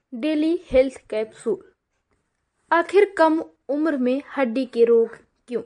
Daily health capsule. आखिर कम उम्र में हड्डी के रोग क्यों?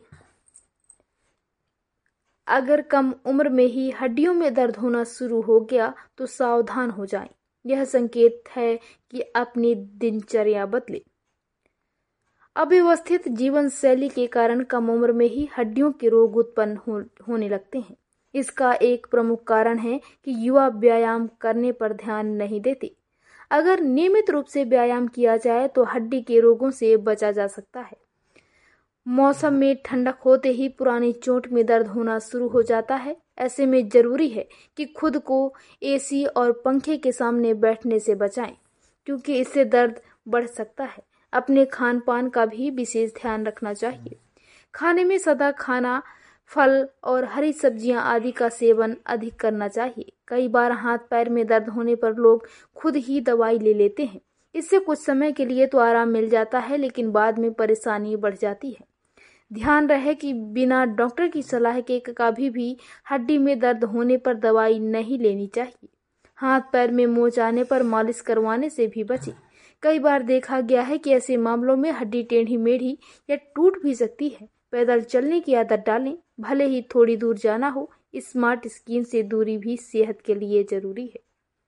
अगर कम उम्र में ही हड्डियों में दर्द होना शुरू हो गया तो सावधान हो जाएं। यह संकेत है कि अपनी दिनचर्या बदले। अव्यवस्थित जीवन शैली के कारण कम उम्र में ही हड्डियों के रोग उत्पन्न होने लगते हैं। इसका एक प्रमुख कारण है कि युवा व्यायाम करने पर ध्यान नहीं देते। अगर नियमित रूप से व्यायाम किया जाए तो हड्डी के रोगों से बचा जा सकता है। मौसम में ठंडक होते ही पुरानी चोट में दर्द होना शुरू हो जाता है। ऐसे में जरूरी है कि खुद को एसी और पंखे के सामने बैठने से बचाएं, क्योंकि इससे दर्द बढ़ सकता है। अपने खान पान का भी विशेष ध्यान रखना चाहिए। खाने में सादा खाना, फल और हरी सब्जियां आदि का सेवन अधिक करना चाहिए। कई बार हाथ पैर में दर्द होने पर लोग खुद ही दवाई ले लेते हैं। इससे कुछ समय के लिए तो आराम मिल जाता है, लेकिन बाद में परेशानी बढ़ जाती है। ध्यान रहे कि बिना डॉक्टर की सलाह के कभी भी हड्डी में दर्द होने पर दवाई नहीं लेनी चाहिए। हाथ पैर में मोच आने पर मालिश करवाने से भी बचें। कई बार देखा गया है कि ऐसे मामलों में हड्डी टेढ़ी मेढ़ी या टूट भी सकती है। पैदल चलने की आदत डालें, भले ही थोड़ी दूर जाना हो। स्मार्ट स्क्रीन से दूरी भी सेहत के लिए जरूरी है।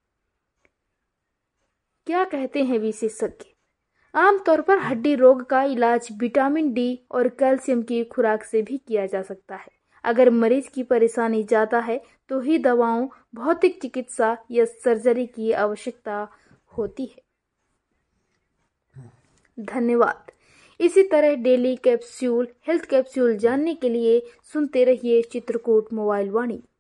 क्या कहते हैं विशेषज्ञ? आमतौर पर हड्डी रोग का इलाज विटामिन डी और कैल्शियम की खुराक से भी किया जा सकता है। अगर मरीज की परेशानी ज्यादा है तो ही दवाओं, भौतिक चिकित्सा या सर्जरी की आवश्यकता होती है। धन्यवाद। इसी तरह डेली कैप्सूल, हेल्थ कैप्सूल जानने के लिए सुनते रहिए चित्रकूट मोबाइल वाणी।